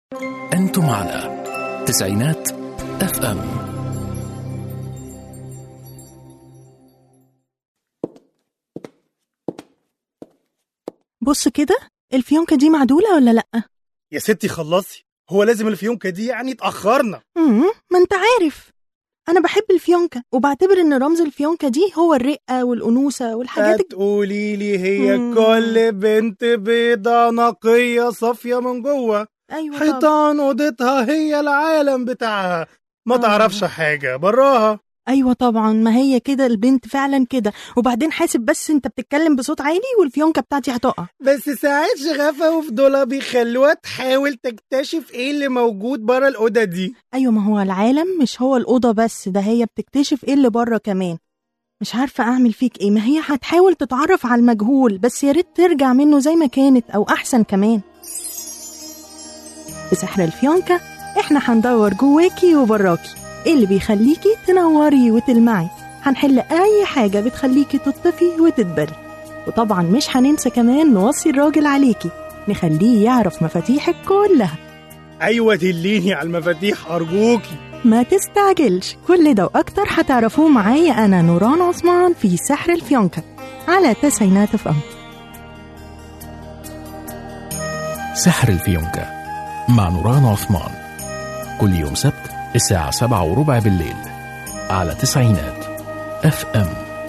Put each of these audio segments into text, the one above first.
أنتم على تسعينات FM. بص كده، الفيونكة دي معدولة ولا لأ؟ يا ستي خلصي، هو لازم الفيونكة دي يعني اتأخرنا؟ ما انت عارف أنا بحب الفيونكة وبعتبر إن رمز الفيونكة دي هو الرقة والأنوثة والحاجات تقولي لي هي كل بنت بيضة نقية صافية من جوه. أيوة حيطان أوضتها هي العالم بتاعها، ما تعرفش حاجة براها. أيوة طبعا، ما هي كده البنت فعلا كده. وبعدين حاسب بس، انت بتتكلم بصوت عالي والفيونكة بتاعتي هتقع. بس ساعات شغفة وفضولها بيخلوها تحاول تكتشف ايه اللي موجود برا الأوضة دي. أيوة، ما هو العالم مش هو الأوضة بس، ده هي بتكتشف ايه اللي بره كمان. مش عارفة أعمل فيك ايه، ما هي هتحاول تتعرف على المجهول، بس يا ريت ترجع منه زي ما كانت أو أحسن كمان. في سحر الفيونكة احنا هندور جواكي وبراكي، ايه اللي بيخليكي تنوري وتلمعي. هنحل اي حاجة بتخليكي تطفي وتدبري، وطبعا مش هننسى كمان نوصي الراجل عليكي، نخليه يعرف مفاتيحك كلها. أيوة دليني على المفاتيح أرجوكي. ما تستعجلش، كل ده وأكتر هتعرفوه معايا أنا نوران عثمان في سحر الفيونكة على تسعينات FM. سحر الفيونكة مع نوران عثمان، كل يوم سبت الساعة 7:15 بالليل على تسعينات FM.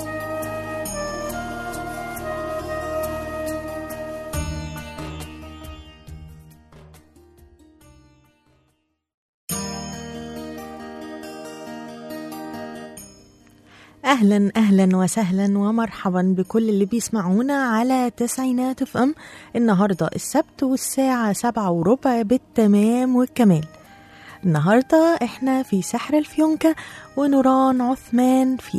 أهلا أهلا وسهلا ومرحبا بكل اللي بيسمعونا على تسعينات FM. النهاردة السبت والساعة 7:15 بالتمام والكمال. النهاردة احنا في سحر الفيونكة ونوران عثمان في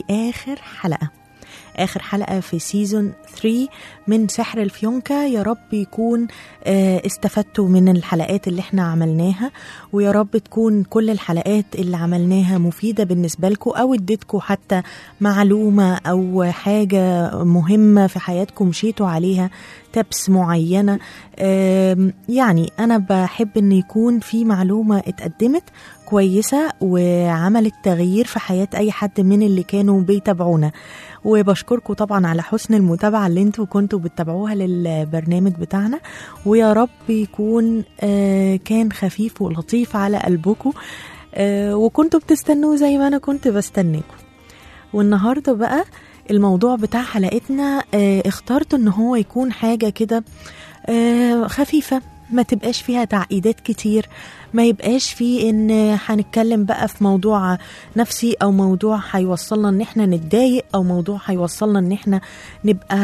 آخر حلقة في سيزون 3 من سحر الفيونكة. يا رب يكون استفدتوا من الحلقات اللي احنا عملناها، ويا رب تكون كل الحلقات اللي عملناها مفيدة بالنسبة لكم، أو اديتكم حتى معلومة أو حاجة مهمة في حياتكم مشيتوا عليها، تبس معينة. يعني أنا بحب أن يكون في معلومة اتقدمت كويسة وعملت تغيير في حياة أي حد من اللي كانوا بيتابعونا. وبشكركم طبعا على حسن المتابعة اللي انتوا كنتوا بتتابعوها للبرنامج بتاعنا، ويا رب يكون كان خفيف ولطيف على قلبكم، وكنتوا بتستنوه زي ما أنا كنت بستناكم. والنهاردة بقى الموضوع بتاع حلقتنا اخترت ان هو يكون حاجة كده خفيفة، ما تبقاش فيها تعقيدات كتير، ما يبقاش فيه ان هنتكلم بقى في موضوع نفسي او موضوع هيوصلنا ان احنا نتضايق او موضوع هيوصلنا ان احنا نبقى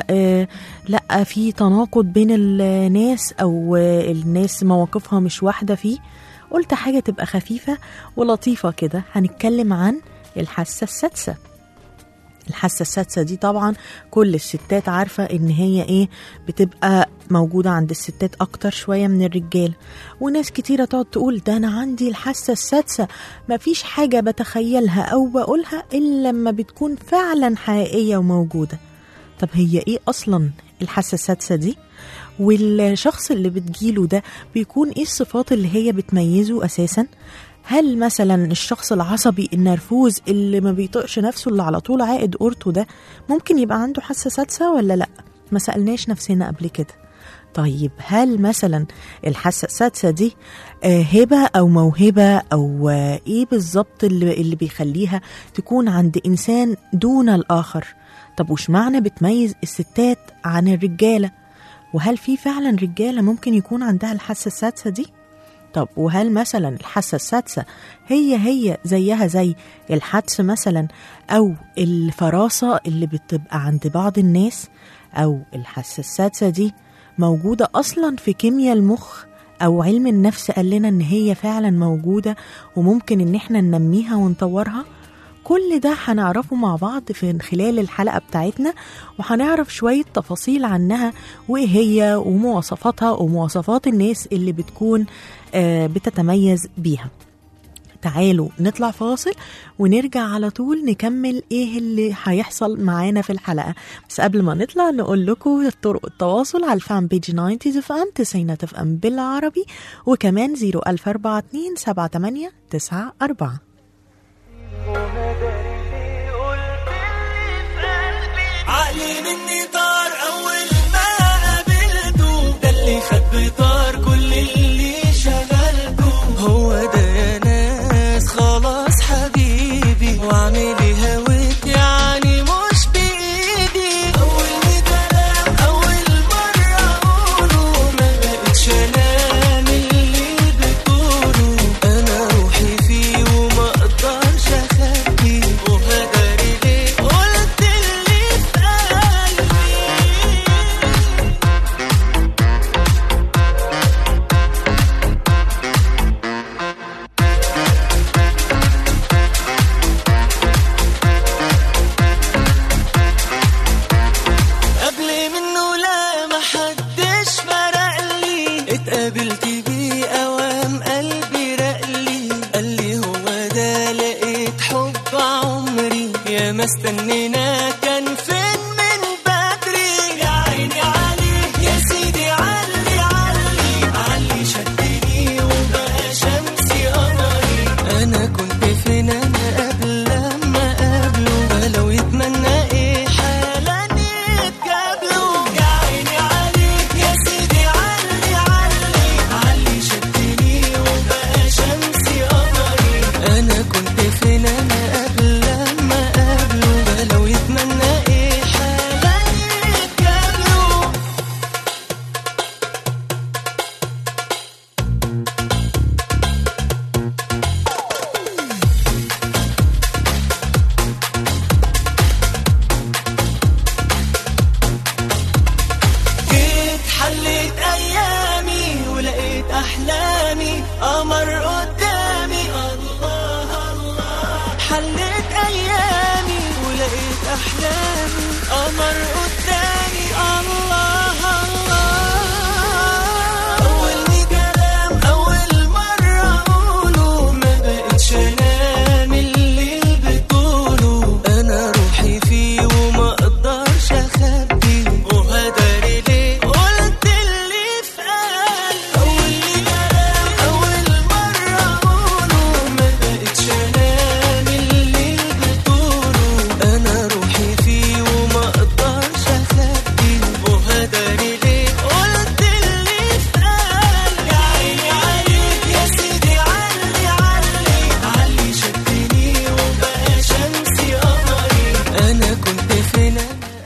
لا في تناقض بين الناس او الناس مواقفها مش واحدة فيه. قلت حاجة تبقى خفيفة ولطيفة كده. هنتكلم عن الحاسة السادسة. الحاسة السادسة دي طبعا كل الستات عارفة ان هي ايه، بتبقى موجودة عند الستات اكتر شوية من الرجال. وناس كتيرة تقعد تقول ده انا عندي الحاسة السادسة، مفيش حاجة بتخيلها او بقولها الا لما بتكون فعلا حقيقية وموجودة. طب هي ايه اصلا الحاسة السادسة دي؟ والشخص اللي بتجيله ده بيكون ايه الصفات اللي هي بتميزه اساسا؟ هل مثلا الشخص العصبي النرفوز اللي ما بيطقش نفسه اللي على طول عائد قرطه ده ممكن يبقى عنده حاسة سادسة ولا لا؟ ما سألناش نفسنا قبل كده. طيب هل مثلا الحاسة السادسة دي هبة أو موهبة أو إيه بالظبط اللي بيخليها تكون عند إنسان دون الآخر؟ طب وش معنى بتميز الستات عن الرجالة؟ وهل في فعلا رجالة ممكن يكون عندها الحاسة السادسة دي؟ طب وهل مثلا الحاسة السادسة هي زيها زي الحدس مثلا أو الفراسة اللي بتبقى عند بعض الناس؟ أو الحاسة السادسة دي موجودة أصلا في كيمياء المخ أو علم النفس قال لنا إن هي فعلا موجودة وممكن إن احنا ننميها ونطورها؟ كل ده هنعرفه مع بعض في خلال الحلقة بتاعتنا، وهنعرف شوية تفاصيل عنها وإيه هي ومواصفاتها ومواصفات الناس اللي بتكون بتتميز بيها. تعالوا نطلع فاصل ونرجع على طول نكمل ايه اللي هيحصل معانا في الحلقة. بس قبل ما نطلع نقول لكم طرق التواصل على الفان بيج 90 اف ام 90 اف ام بالعربي، وكمان 01042 7894. عقلي مني طار أول ما قابلته، ده اللي خد بطار كل اللي شغلته. هو ده يا ناس خلاص حبيبي، وعملي هويت يعني مش بإيدي. أول كلام أول مرة أقوله، ما بقتش أنام اللي بتقوله. أنا روحي فيه وما أقدرش أخبي، وهدري ليه قلت اللي في قلبي. قبل منه لا محدش فرقلي، اتقابلت بيه اوام قلبي رقلي. قالي هو ده لقيت حب عمري، يا ما استنينا كان فين من بدري. يا عيني عليه يا سيدي علي علي علي، شدني وبقى شمسي قمري. انا كنت فين انا قبل لما قابله، ولو يتمنى ايه حالا يتقابلوا. يا عيني عليك يا سيدي علي علي علي، شدني وبقى شمسي قمري. انا كنت فين انا قبل لما قابله، ولو يتمنى ايه حالا يتقابلوا. جيت حليت ايامي ولقيت احلامي قمر قدامي. الله الله، حليت ايامي ولقيت احلامي قمر قدامي. الله الله، اول كلام اول مرة اقوله، ما بقتش انام اللي بتقوله. انا روحي فيه وما اقدرش اخبي، وهدري ليه قلت اللي في قلبي. اول كلام اول مرة اقوله، ما بقتش انام اللي بتقوله. انا روحي فيه وما اقدرش اخبي، وهدري ليه قلت اللي في قلبي. يا عيني عليك يا سيدي علي علي علي، شدني وبقى شمسي قمري. انا كنت فين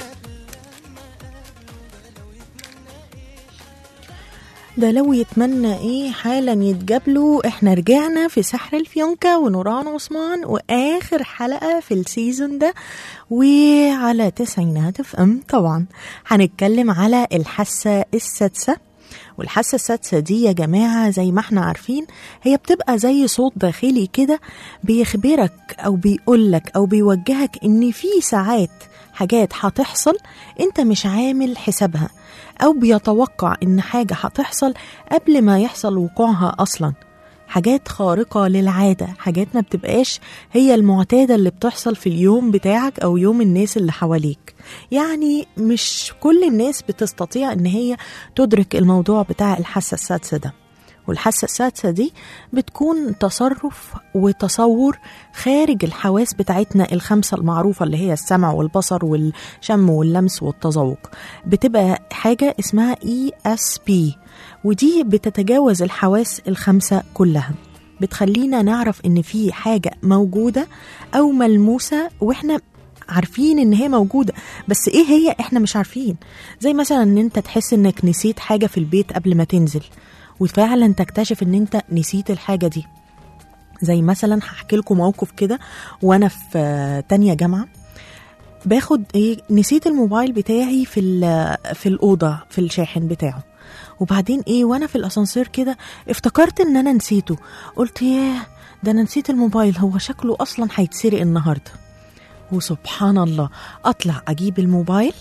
ده لو يتمنى ايه حالا يتجابلوا. احنا رجعنا في سحر الفيونكة ونوران عثمان، واخر حلقة في السيزون ده، وعلى 90 اف ام طبعا هنتكلم على الحاسة السادسة. والحاسة السادسة دي يا جماعة زي ما احنا عارفين هي بتبقى زي صوت داخلي كده بيخبرك او بيقولك او بيوجهك ان في ساعات حاجات هتحصل انت مش عامل حسابها، او بيتوقع ان حاجة هتحصل قبل ما يحصل وقوعها اصلا. حاجات خارقة للعادة، حاجات ما بتبقاش هي المعتادة اللي بتحصل في اليوم بتاعك أو يوم الناس اللي حواليك. يعني مش كل الناس بتستطيع ان هي تدرك الموضوع بتاع الحاسة السادسة ده. والحاسة السادسة دي بتكون تصرف وتصور خارج الحواس بتاعتنا الخمسة المعروفة اللي هي السمع والبصر والشم واللمس والتذوق. بتبقى حاجة اسمها ESP، ودي بتتجاوز الحواس الخمسة كلها، بتخلينا نعرف ان في حاجة موجودة او ملموسة واحنا عارفين ان هي موجودة، بس ايه هي احنا مش عارفين. زي مثلا ان انت تحس انك نسيت حاجة في البيت قبل ما تنزل، وفعلا تكتشف ان انت نسيت الحاجة دي. زي مثلا هحكي لكم موقف كده، وانا في تانية جامعة باخد نسيت الموبايل بتاعي في الأوضة في الشاحن بتاعه، وبعدين وانا في الاسانسير كده افتكرت ان انا نسيته. قلت ياه، ده انا نسيت الموبايل، هو شكله اصلا هيتسرق النهارده. وسبحان الله اطلع اجيب الموبايل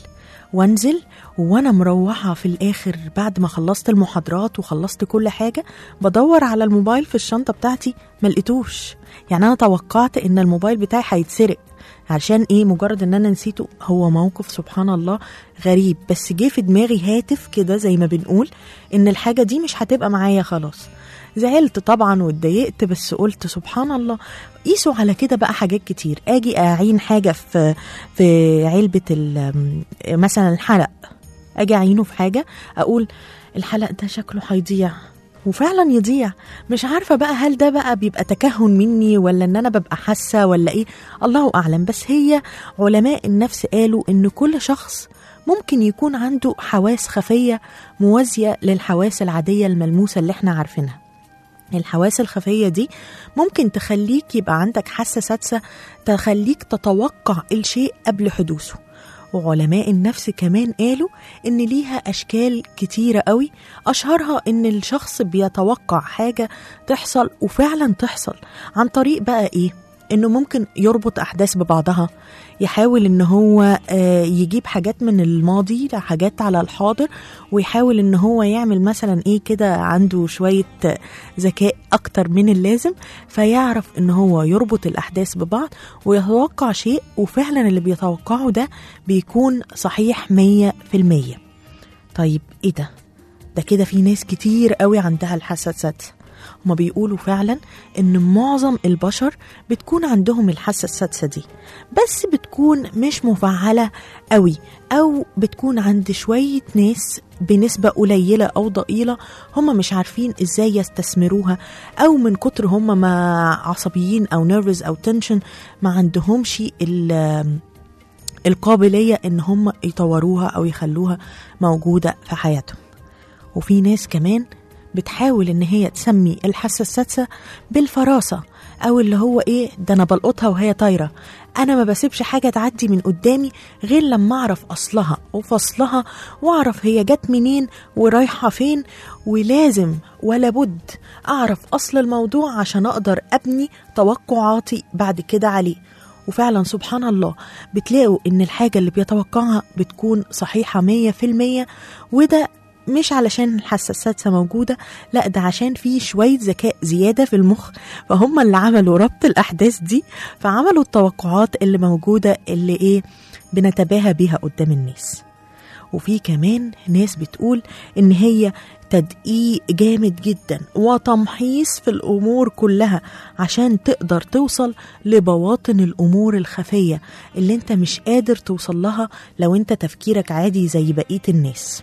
وانزل وانا مروحة في الاخر بعد ما خلصت المحاضرات وخلصت كل حاجة بدور على الموبايل في الشنطة بتاعتي ملقتوش. يعني انا توقعت ان الموبايل بتاعي هيتسرق، عشان ايه؟ مجرد ان انا نسيته. هو موقف سبحان الله غريب، بس جه في دماغي هاتف كده زي ما بنقول ان الحاجة دي مش هتبقى معايا خلاص. زعلت طبعا واتضايقت، بس قلت سبحان الله. قيسوا على كده بقى حاجات كتير. اجي اعين حاجة في علبة مثلا الحلق، اجي اعينه في حاجة اقول الحلق ده شكله هيضيع، وفعلا يضيع. مش عارفة بقى هل ده بقى بيبقى تكهن مني ولا ان انا ببقى حاسة ولا ايه، الله اعلم. بس هي علماء النفس قالوا ان كل شخص ممكن يكون عنده حواس خفية موازية للحواس العادية الملموسة اللي احنا عارفينها. الحواس الخفية دي ممكن تخليك يبقى عندك حاسة سادسة تخليك تتوقع الشيء قبل حدوثه. وعلماء النفس كمان قالوا إن ليها أشكال كتيرة قوي، أشهرها إن الشخص بيتوقع حاجة تحصل وفعلا تحصل عن طريق بقى إيه؟ إنه ممكن يربط أحداث ببعضها، يحاول إن هو يجيب حاجات من الماضي لحاجات على الحاضر، ويحاول إن هو يعمل مثلا إيه كده، عنده شوية ذكاء أكتر من اللازم، فيعرف إن هو يربط الأحداث ببعض ويتوقع شيء، وفعلا اللي بيتوقعه ده بيكون صحيح 100%. طيب إيه ده كده في ناس كتير قوي عندها الحاسة السادسة. هما بيقولوا فعلا ان معظم البشر بتكون عندهم الحاسة السادسة دي، بس بتكون مش مفعلة قوي، او بتكون عند شوية ناس بنسبة قليلة او ضئيلة هما مش عارفين ازاي يستثمروها، او من كتر هما ما عصبيين او نيرفز او تنشن ما عندهمش القابلية ان هما يطوروها او يخلوها موجودة في حياتهم. وفي ناس كمان بتحاول ان هي تسمي الحاسة السادسة بالفراسة، او اللي هو ايه ده، انا بلقطها وهي طايرة، انا ما بسيبش حاجة تعدي من قدامي غير لما اعرف اصلها وفصلها، واعرف هي جت منين ورايحة فين، ولازم ولا بد اعرف اصل الموضوع عشان اقدر ابني توقعاتي بعد كده عليه. وفعلا سبحان الله بتلاقوا ان الحاجة اللي بيتوقعها بتكون صحيحة 100%. وده مش علشان الحاسة السادسة موجودة، لا ده عشان في شوية ذكاء زيادة في المخ، فهم اللي عملوا ربط الأحداث دي، فعملوا التوقعات اللي موجودة اللي ايه بنتباهى بيها قدام الناس. وفي كمان ناس بتقول ان هي تدقيق جامد جدا وتمحيص في الأمور كلها عشان تقدر توصل لبواطن الأمور الخفية اللي انت مش قادر توصل لها لو انت تفكيرك عادي زي بقية الناس.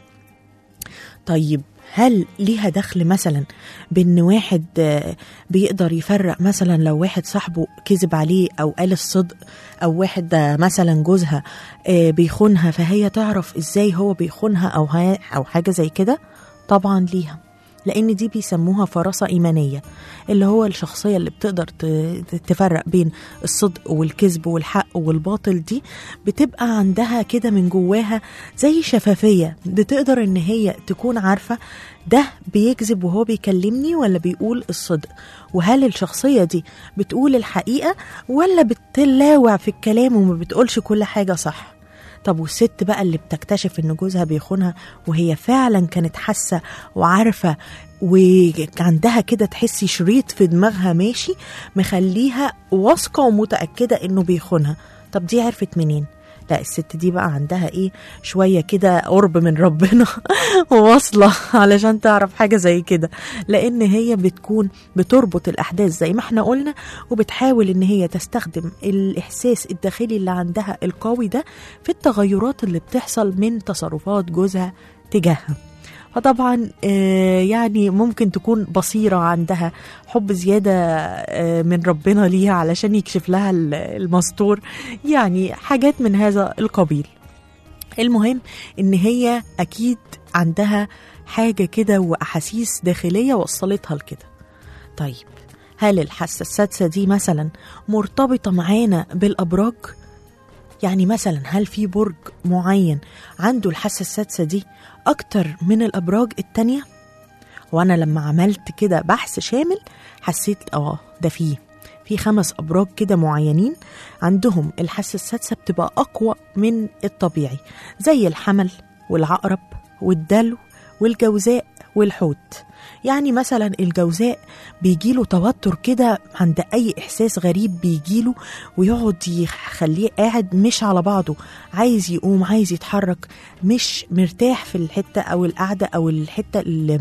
طيب هل ليها دخل مثلا بان واحد بيقدر يفرق مثلا لو واحد صاحبه كذب عليه او قال الصدق، او واحد مثلا جوزها بيخونها فهي تعرف ازاي هو بيخونها او حاجة زي كده؟ طبعا ليها، لان دي بيسموها فراسة ايمانية، اللي هو الشخصية اللي بتقدر تفرق بين الصدق والكذب والحق والباطل، دي بتبقى عندها كده من جواها زي شفافية، بتقدر ان هي تكون عارفة ده بيكذب وهو بيكلمني ولا بيقول الصدق، وهل الشخصية دي بتقول الحقيقة ولا بتلاوع في الكلام وما بتقولش كل حاجة صح. طب والست بقى اللي بتكتشف ان جوزها بيخونها وهي فعلا كانت حاسة وعارفة وعندها كده تحسي شريط في دماغها ماشي مخليها واثقة ومتأكدة انه بيخونها، طب دي عرفت منين؟ لا الست دي بقى عندها ايه شوية كده قرب من ربنا وواصلة علشان تعرف حاجة زي كده، لان هي بتكون بتربط الاحداث زي ما احنا قلنا، وبتحاول ان هي تستخدم الاحساس الداخلي اللي عندها القوي ده في التغيرات اللي بتحصل من تصرفات جوزها تجاهها. فطبعا يعني ممكن تكون بصيرة، عندها حب زيادة من ربنا ليها علشان يكشف لها المستور، يعني حاجات من هذا القبيل. المهم ان هي اكيد عندها حاجة كده واحاسيس داخلية وصلتها لكده. طيب هل الحاسة السادسة دي مثلا مرتبطة معانا بالابراج؟ يعني مثلا هل في برج معين عنده الحاسة السادسة دي أكتر من الأبراج التانية؟ وأنا لما عملت كده بحث شامل حسيت ده في 5 أبراج كده معينين عندهم الحاسة السادسة بتبقى أقوى من الطبيعي، زي الحمل والعقرب والدلو والجوزاء والحوت. يعني مثلا الجوزاء بيجيله توتر كده عند أي إحساس غريب بيجيله، ويقعد يخليه قاعد مش على بعضه، عايز يقوم عايز يتحرك، مش مرتاح في الحتة أو القعدة أو الحتة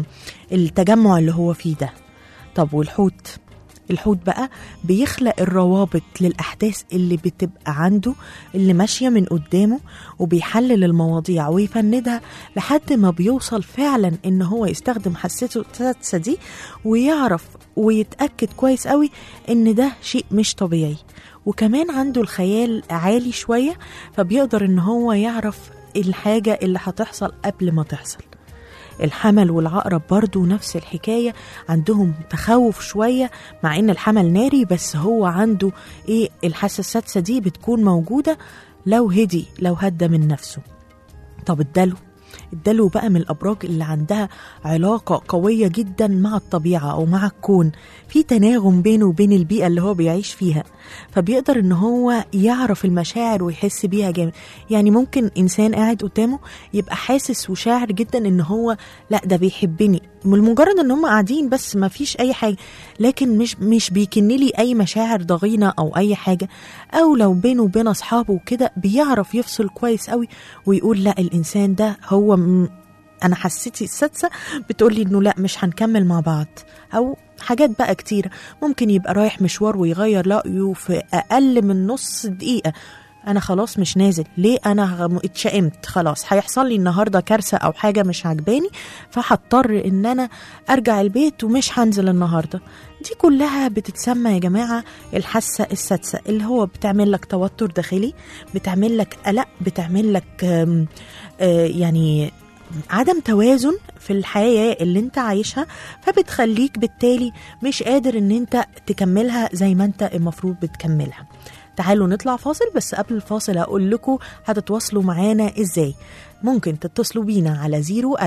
التجمع اللي هو فيه ده. طب والحوت؟ الحوت بقى بيخلق الروابط للأحداث اللي بتبقى عنده اللي ماشية من قدامه، وبيحلل المواضيع ويفندها لحد ما بيوصل فعلا إن هو يستخدم حسته السادسة دي، ويعرف ويتأكد كويس قوي إن ده شيء مش طبيعي. وكمان عنده الخيال عالي شوية، فبيقدر إن هو يعرف الحاجة اللي هتحصل قبل ما تحصل. الحمل والعقرب برضو نفس الحكاية، عندهم تخوف شوية، مع ان الحمل ناري بس هو عنده الحاسة السادسة دي بتكون موجودة لو هدى من نفسه. طب الدلو بقى من الأبراج اللي عندها علاقة قوية جدا مع الطبيعة أو مع الكون، في تناغم بينه وبين البيئة اللي هو بيعيش فيها، فبيقدر إن هو يعرف المشاعر ويحس بيها جامد. يعني ممكن إنسان قاعد قدامه يبقى حاسس وشاعر جدا إن هو لا ده بيحبني، مجرد إن هم قاعدين بس ما فيش أي حاجة، لكن مش بيكنلي أي مشاعر ضغينة أو أي حاجة. أو لو بينه وبين أصحابه وكده بيعرف يفصل كويس قوي ويقول لا الإنسان ده هو أنا حسيتي السادسة بتقولي إنه لا مش هنكمل مع بعض. أو حاجات بقى كتيرة، ممكن يبقى رايح مشوار ويغير رأيه في أقل من نص دقيقة، أنا خلاص مش نازل ليه، أنا اتشائمت خلاص هيحصل لي النهاردة كارثة أو حاجة مش عجباني، فهضطر إن أنا أرجع البيت ومش هنزل النهاردة. دي كلها بتتسمى يا جماعة الحاسة السادسة، اللي هو بتعمل لك توتر داخلي، بتعمل لك قلق، بتعمل لك يعني عدم توازن في الحياة اللي انت عايشها، فبتخليك بالتالي مش قادر ان انت تكملها زي ما انت المفروض بتكملها. تعالوا نطلع فاصل، بس قبل الفاصل هقول لكم هتتواصلوا معانا ازاي. ممكن تتصلوا بينا على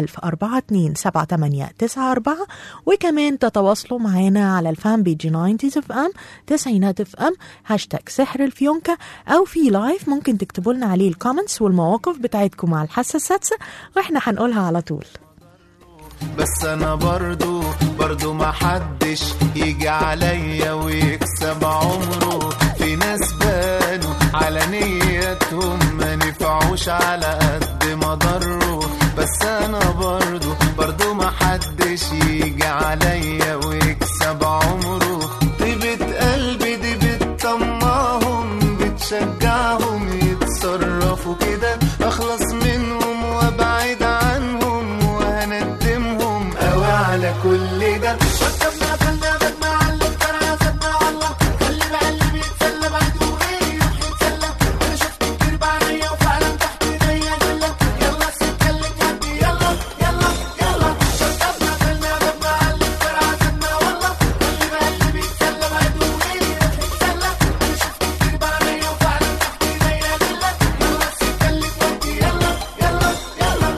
010427894، وكمان تتواصلوا معانا على الفان بيج 90 تسعينات اف ام هاشتاج سحر الفيونكة، او في لايف ممكن تكتبوا لنا عليه الكومنتس والمواقف بتاعتكم مع الحاسة السادسة واحنا هنقولها على طول. بس انا برضو ما حدش يجي عليا ويكسب عمره، في ناس بانوا على نيتهم ما نفعوش على قد ما ضروا، بس انا برضو ما حدش يجي عليا ويكسب عمره. طيبة قلبي دي بتطمعهم، بتشجعهم يتصرفوا كده، اخلص منهم وابعد عنهم وهندمهم قوي على كل ده. وكبنا كلنا بدنا على الكرة سبنا والله، خلي بقلبي بيتسلى بعده غيري يروح يتسلى، انا شفت كتير بعينيا وفعلا تحت ايديا جلة، يلا السكة اللي تهدي يلا يلا يلا. وكبنا كلنا بدنا على الكرة سبنا والله، خلي بقلبي بيتسلى بعده غيري يروح يتسلى، انا شفت كتير بعينيا وفعلا تحت ايديا جلة، يلا السكة اللي تهدي يلا يلا يلا.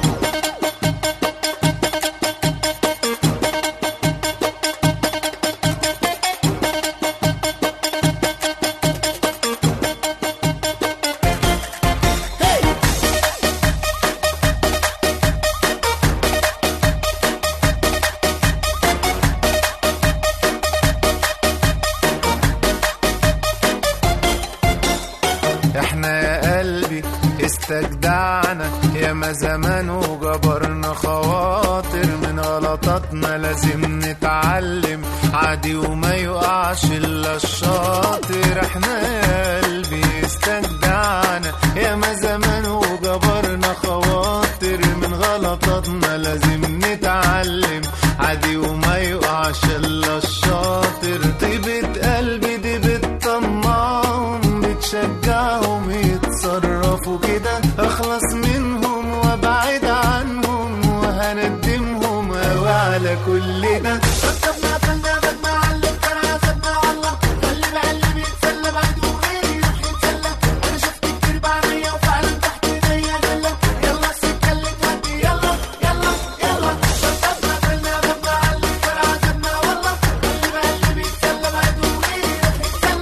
احنا يا قلبي استجدعنا يا ما زمان وجبرنا خواطر، من غلطاتنا لازم نتعلم عادي وما يقعش الا الشاطر. احنا يا قلبي استجدعنا يا ما زمان وجبرنا خواطر، من غلطاتنا لازم نتعلم عادي وما يقعش الا الشاطر. طيبة قلبي دي بتطمعهم، بتشجعهم يتصرفوا كده، اخلص منهم وابعد عنهم وهندمهم قوي على كل ده. ركبنا كلنا بدنا على الكرة سبنا والله، خلي بقلبي بيتسلى بعده غيري يروح يتسلى، انا شفت كتير بعينيا وفعلا تحت ايديا جلة، يلا السكة اللي تهدي يلا يلا يلا. ركبنا كلنا بدنا على الكرة سبنا والله، خلي بقلبي بيتسلى بعده غيري يروح يتسلى،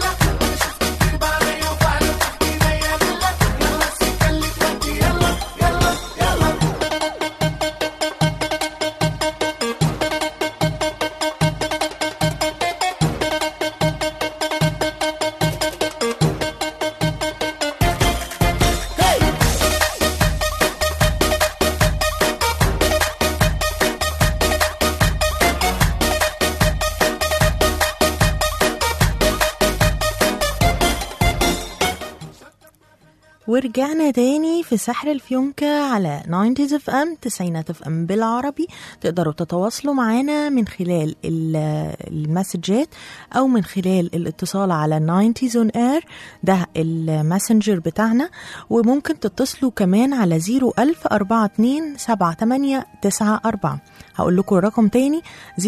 ورجعنا تاني في سحر الفيونكة على 90s اف ام 90 اف ام بالعربي. تقدروا تتواصلوا معنا من خلال المسجات او من خلال الاتصال على 90s on air، ده الماسنجر بتاعنا. وممكن تتصلوا كمان على 010427894. هقول لكم الرقم تاني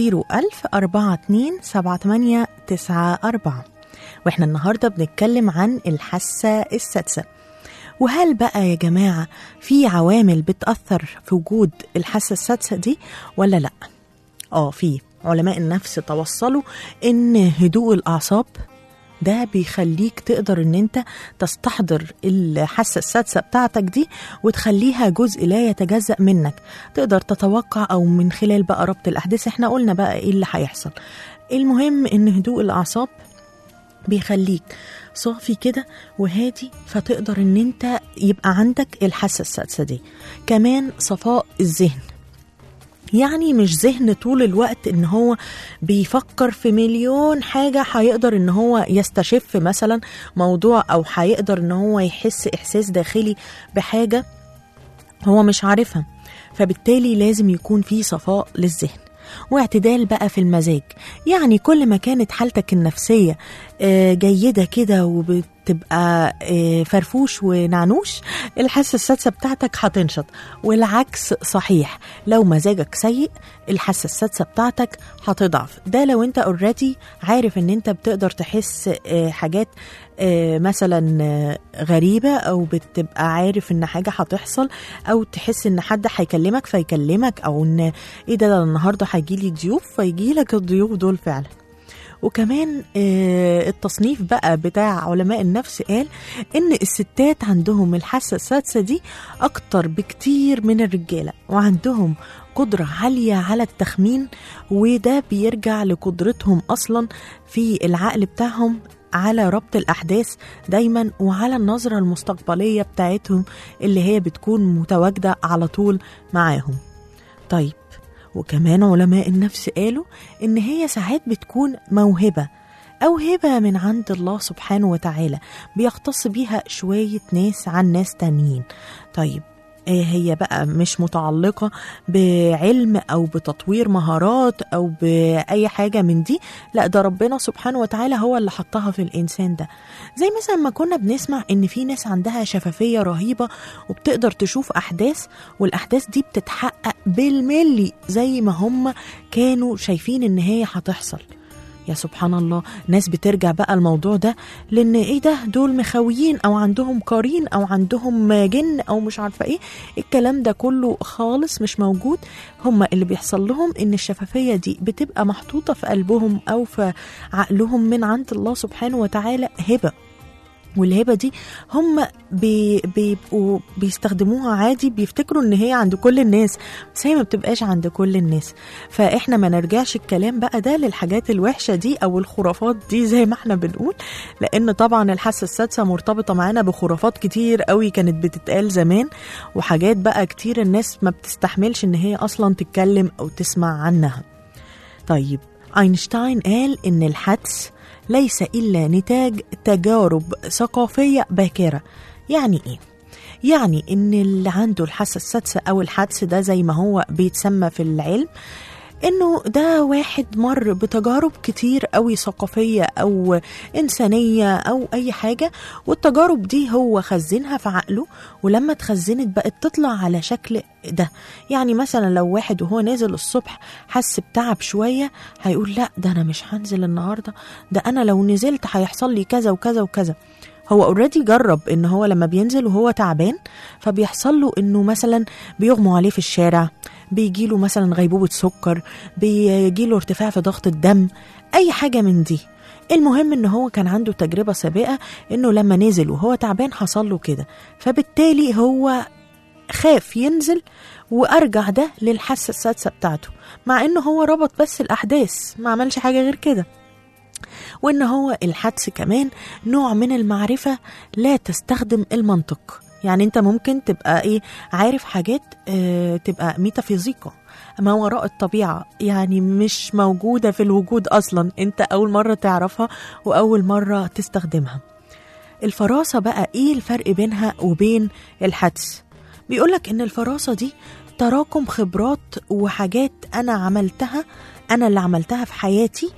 010427894. واحنا النهاردة بنتكلم عن الحاسة السادسة. وهل بقى يا جماعة في عوامل بتأثر في وجود الحاسة السادسة دي ولا لا؟ في علماء النفس توصلوا ان هدوء الأعصاب ده بيخليك تقدر ان انت تستحضر الحاسة السادسة بتاعتك دي وتخليها جزء لا يتجزأ منك. تقدر تتوقع او من خلال بقى ربط الأحداث. احنا قلنا بقى ايه اللي هيحصل. المهم ان هدوء الأعصاب بيخليك صافي كده وهادي، فتقدر ان انت يبقى عندك الحاسة السادسة دي. كمان صفاء الذهن، يعني مش ذهن طول الوقت ان هو بيفكر في مليون حاجة هيقدر ان هو يستشف مثلا موضوع، او هيقدر ان هو يحس احساس داخلي بحاجة هو مش عارفها. فبالتالي لازم يكون في صفاء للذهن واعتدال بقى في المزاج. يعني كل ما كانت حالتك النفسية جيدة كده وبتبقى فرفوش ونعنوش، الحاسة السادسة بتاعتك هتنشط. والعكس صحيح، لو مزاجك سيء الحاسة السادسة بتاعتك هتضعف. ده لو انت اوريدي عارف ان انت بتقدر تحس حاجات مثلا غريبة، او بتبقى عارف ان حاجة هتحصل، او تحس ان حد هيكلمك فيكلمك، او ان ايه ده النهاردة هيجيلي ضيوف فيجيلك الضيوف دول فعلا. وكمان التصنيف بقى بتاع علماء النفس قال ان الستات عندهم الحاسة السادسة دي اكتر بكتير من الرجالة، وعندهم قدرة عالية على التخمين، وده بيرجع لقدرتهم اصلا في العقل بتاعهم على ربط الأحداث دايما، وعلى النظرة المستقبلية بتاعتهم اللي هي بتكون متواجدة على طول معاهم. طيب، وكمان علماء النفس قالوا إن هي ساعات بتكون موهبة أو هبة من عند الله سبحانه وتعالى، بيختص بيها شوية ناس عن ناس تانيين. طيب، هي بقى مش متعلقة بعلم أو بتطوير مهارات أو بأي حاجة من دي، لا، ده ربنا سبحانه وتعالى هو اللي حطها في الإنسان ده. زي مثلا ما كنا بنسمع إن في ناس عندها شفافية رهيبة وبتقدر تشوف أحداث، والأحداث دي بتتحقق بالملي زي ما هم كانوا شايفين إن هي هتحصل. يا سبحان الله، ناس بترجع بقى الموضوع ده لان ايه ده، دول مخاويين او عندهم قرين او عندهم جن او مش عارفه ايه. الكلام ده كله خالص مش موجود. هم اللي بيحصل لهم ان الشفافيه دي بتبقى محطوطه في قلبهم او في عقلهم من عند الله سبحانه وتعالى هبه، والهبة دي هم بيبقوا بيستخدموها عادي، بيفتكروا ان هي عند كل الناس، بس هي ما بتبقاش عند كل الناس. فاحنا ما نرجعش الكلام بقى ده للحاجات الوحشة دي او الخرافات دي زي ما احنا بنقول، لان طبعا الحاسة السادسة مرتبطة معانا بخرافات كتير قوي كانت بتتقال زمان، وحاجات بقى كتير الناس ما بتستحملش ان هي اصلا تتكلم او تسمع عنها. طيب، أينشتاين قال ان الحدس ليس إلا نتاج تجارب ثقافية باكرة. يعني إيه؟ يعني إن اللي عنده الحاسة السادسة أو الحدس ده زي ما هو بيتسمى في العلم، إنه ده واحد مر بتجارب كتير قوي ثقافية أو إنسانية أو أي حاجة، والتجارب دي هو خزنها في عقله، ولما اتخزنت بقت تطلع على شكل ده. يعني مثلا لو واحد وهو نازل الصبح حس بتعب شوية، هيقول لا ده أنا مش هنزل النهاردة، ده أنا لو نزلت هيحصل لي كذا وكذا وكذا. هو اوريدي جرب ان هو لما بينزل وهو تعبان فبيحصل له انه مثلا بيغموا عليه في الشارع، بيجيله مثلا غيبوبة سكر، بيجيله ارتفاع في ضغط الدم، اي حاجة من دي. المهم ان هو كان عنده تجربة سابقة انه لما نزل وهو تعبان حصل له كده، فبالتالي هو خاف ينزل، وارجع ده للحاسة السادسة بتاعته، مع انه هو ربط بس الاحداث، ما عملش حاجة غير كده. وإن هو الحدس كمان نوع من المعرفة لا تستخدم المنطق. يعني أنت ممكن تبقى عارف حاجات تبقى ميتافيزيقا، ما وراء الطبيعة، يعني مش موجودة في الوجود أصلا، أنت أول مرة تعرفها وأول مرة تستخدمها. الفراسة بقى إيه الفرق بينها وبين الحدس؟ بيقولك إن الفراسة دي تراكم خبرات وحاجات أنا اللي عملتها في حياتي،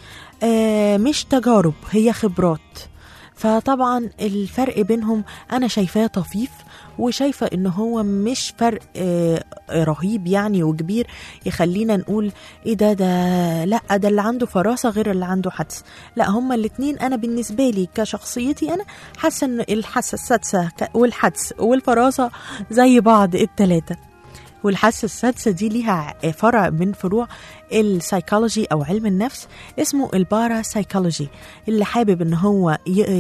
مش تجارب، هي خبرات. فطبعا الفرق بينهم أنا شايفاه طفيف، وشايفة إنه هو مش فرق رهيب يعني وكبير يخلينا نقول إيه ده لأ ده اللي عنده فراسة غير اللي عنده حدس. لأ، هما الاتنين أنا بالنسبة لي كشخصيتي أنا حاسة إن الحاسة السادسة والحدس والفراسة زي بعض التلاتة. والحاسة السادسة دي ليها فرع من فروع السايكولوجي أو علم النفس اسمه البارا سايكولوجي. اللي حابب إن هو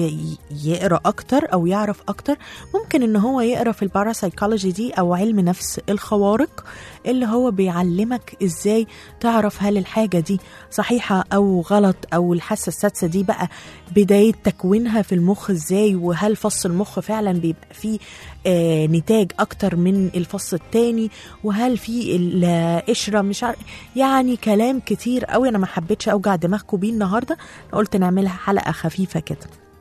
يقرأ أكتر أو يعرف أكتر ممكن إن هو يقرأ في البارا سايكولوجي دي أو علم نفس الخوارق، اللي هو بيعلمك إزاي تعرف هل الحاجة دي صحيحة أو غلط، أو الحاسة السادسة دي بقى بداية تكوينها في المخ إزاي، وهل فص المخ فعلا بيبقى فيه نتاج أكتر من الفص التاني، وهل في القشرة مش يعني كلام كتير قوي. أنا ما حبيتش أوجع دماغكم بيه النهاردة، قلت نعملها حلقة خفيفة كده.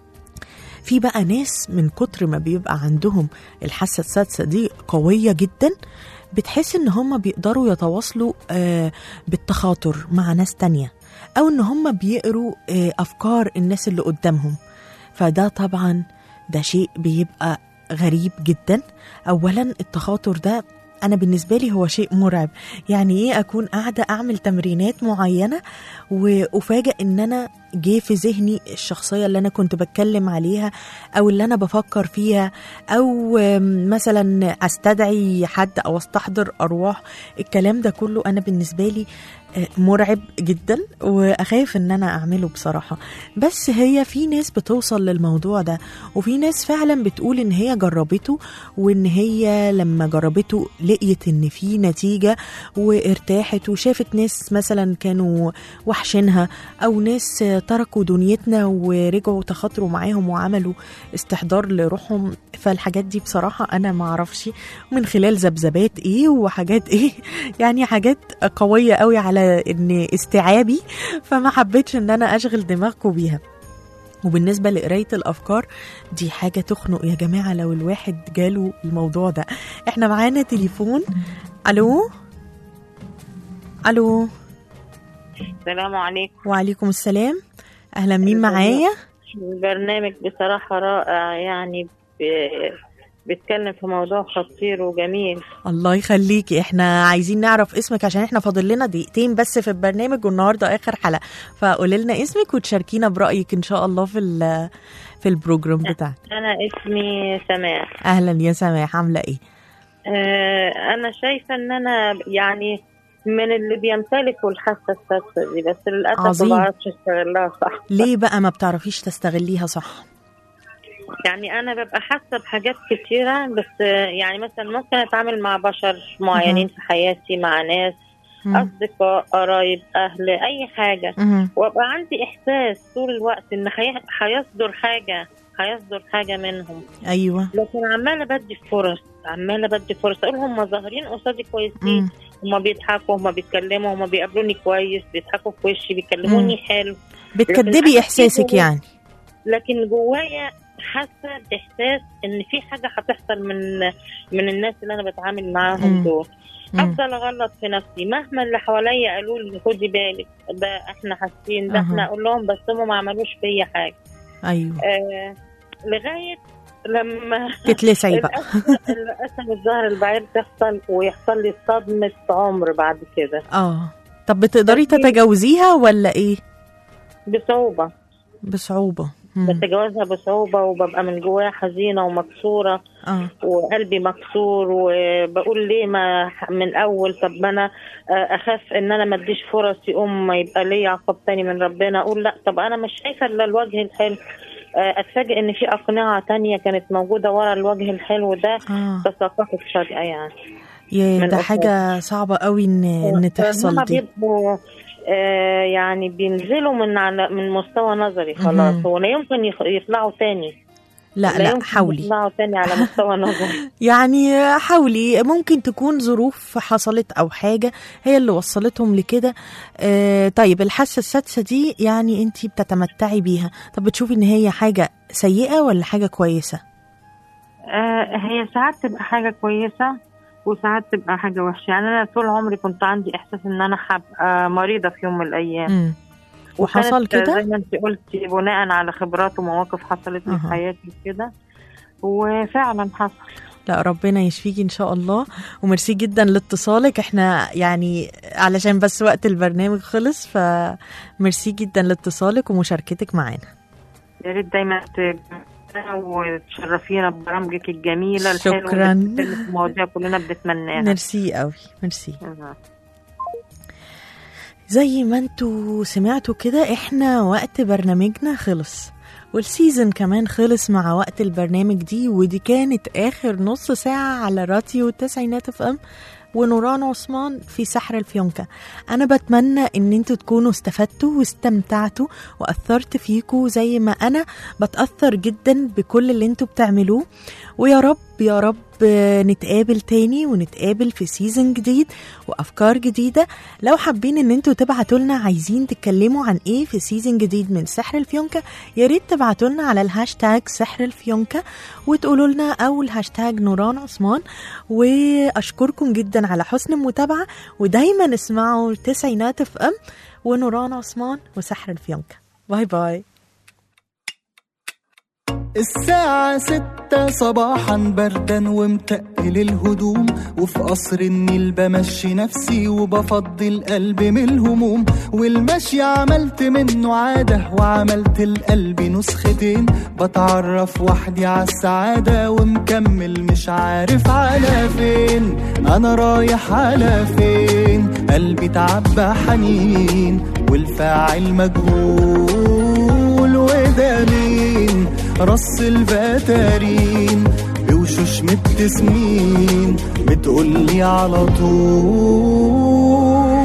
في بقى ناس من كتر ما بيبقى عندهم الحاسة السادسة دي قوية جدا، بتحس ان هم بيقدروا يتواصلوا بالتخاطر مع ناس تانية، او ان هم بيقروا افكار الناس اللي قدامهم. فده طبعا ده شيء بيبقى غريب جدا. اولا التخاطر ده أنا بالنسبة لي هو شيء مرعب. يعني إيه أكون قاعدة أعمل تمرينات معينة وأفاجأ إن أنا جه في ذهني الشخصية اللي أنا كنت بتكلم عليها أو اللي أنا بفكر فيها، أو مثلا أستدعي حد أو أستحضر أرواح. الكلام ده كله أنا بالنسبة لي مرعب جدا وأخاف إن أنا أعمله بصراحة. بس هي في ناس بتوصل للموضوع ده، وفي ناس فعلا بتقول إن هي جربته، وإن هي لما جربته لقيت إن في نتيجة وارتاحت، وشافت ناس مثلا كانوا وحشينها أو ناس تركوا دنيتنا ورجعوا تخاطروا معاهم وعملوا استحضار لروحهم. فالحاجات دي بصراحة أنا معرفش من خلال ذبذبات إيه وحاجات إيه، يعني حاجات قوية قوي على إن استيعابي، فما حبيتش إن أنا أشغل دماغكم بيها. وبالنسبة لقراية الأفكار دي حاجة تخنق يا جماعة لو الواحد جاله الموضوع ده. إحنا معانا تليفون. ألو ألو. السلام عليكم. وعليكم السلام. أهلا، مين معايا؟ البرنامج بصراحة رائع، يعني بيتكلم في موضوع خطير وجميل. الله يخليكي. احنا عايزين نعرف اسمك عشان احنا فاضل لنا دقيقتين بس في البرنامج والنهارده اخر حلقة، فقولي لنا اسمك وتشاركينا برأيك ان شاء الله في البروجرام بتاعك. انا اسمي سماح. اهلا يا سماح، عاملة ايه؟ انا شايفة ان انا يعني من اللي بيمتلكوا الحاسة السادسة دي، بس للأسف ما بعرفش استغلها صح. ليه بقى ما بتعرفيش تستغليها صح؟ يعني أنا ببقى حاسة بحاجات كتيرة، بس يعني مثلا ممكن أتعامل مع بشر معينين في حياتي، مع ناس أصدقاء قرايب أهل أي حاجة، وأبقى عندي إحساس طول الوقت إن هيصدر حاجة منهم. أيوة. لكن عمالة بدي فرص أقول هم ظاهرين قصادي كويسين، هم بيضحكوا، هم بيتكلموا، هم بيقابلوني كويس، بيضحكوا في وشي، بيكلموني حلو. بتكدبي إحساسك يعني. لكن جوايا حاسة بإحساس إن في حاجة هتحصل من الناس اللي أنا بتعامل معاهم دول. أفضل أغلط في نفسي مهما اللي حواليا قالوا لي خدي بالك، ده إحنا حاسين، ده إحنا أقول لهم، بس هم ما عملوش فيا حاجة. أيوة. لغاية لما تتلسعي بقى. للأسف الظهر البعير تحصل ويحصل لي صدمة عمر بعد كده. طب بتقدري تتجاوزيها ولا إيه؟ بصعوبة. بتجاوزها بصعوبة، وببقى من جوايا حزينة ومكسورة. وقلبي مكسور، وبقول ليه ما من الأول؟ طب ما أنا أخاف إن أنا ما اديش فرص، يقوم ما يبقى لي عقاب تاني من ربنا. أقول لا، طب أنا مش شايفة إلا الوجه الحلو. أتفاجئ إن في أقنعة تانية كانت موجودة ورا الوجه الحلو ده، تساقطت فجأة يعني. ده حاجة صعبة قوي إن تحصل دي. بيبقوا يعني بينزلوا من مستوى نظري خلاص، هو لا يمكن يطلعوا تاني. لا حاولي تاني على مستوى نظري. يعني حاولي، ممكن تكون ظروف حصلت او حاجه هي اللي وصلتهم لكده. طيب الحاسه السادسه دي يعني انت بتتمتعي بيها، طب بتشوفي ان هي حاجه سيئه ولا حاجه كويسه؟ هي ساعات تبقى حاجه كويسه وساعات تبقى حاجه وحشه. يعني انا طول عمري كنت عندي احساس ان انا هبقى مريضه في يوم من الايام. وحصل كده زي ما انت قلتي بناء على خبرات ومواقف حصلت لي في حياتي كده، وفعلا حصل. لا ربنا يشفيكي ان شاء الله. وميرسي جدا لاتصالك، احنا يعني علشان بس وقت البرنامج خلص، فميرسي جدا لاتصالك ومشاركتك معانا. يا ريت دايما وتشرفينا ببرامجك الجميله. شكرا. المواضيع كلنا بنتمناها. ميرسي قوي، ميرسي. زي ما انتوا سمعتوا كده احنا وقت برنامجنا خلص، والسيزن كمان خلص مع وقت البرنامج دي، ودي كانت آخر نص ساعة على راديو تسعينات اف ام ونوران عثمان في سحر الفيونكة. أنا بتمنى إن انتوا تكونوا استفدتوا واستمتعتوا وأثرت فيكوا زي ما أنا بتأثر جدا بكل اللي انتوا بتعملوه. ويا رب يا رب نتقابل تاني ونتقابل في سيزن جديد وأفكار جديدة. لو حابين ان انتوا تبعتوا لنا عايزين تتكلموا عن ايه في سيزن جديد من سحر الفيونكة، يا ريت تبعتوا لنا على الهاشتاج سحر الفيونكة وتقولوا لنا، او الهاشتاج نوران عثمان. واشكركم جدا على حسن المتابعة، ودايما اسمعوا تسعينات اف ام ونوران عثمان وسحر الفيونكة. باي باي. الساعة 6 صباحا بردا ومتقل الهدوم، وفي قصر النيل بمشي نفسي وبفضي قلبي من الهموم، والمشي عملت منه عادة وعملت القلب نسختين، بتعرف وحدي عالسعادة ومكمل مش عارف على فين، أنا رايح على فين، قلبي تعبى حنين والفاعل مجهول، وده مين رص البتارين بوشوش مبتسمين بتقولي على طول.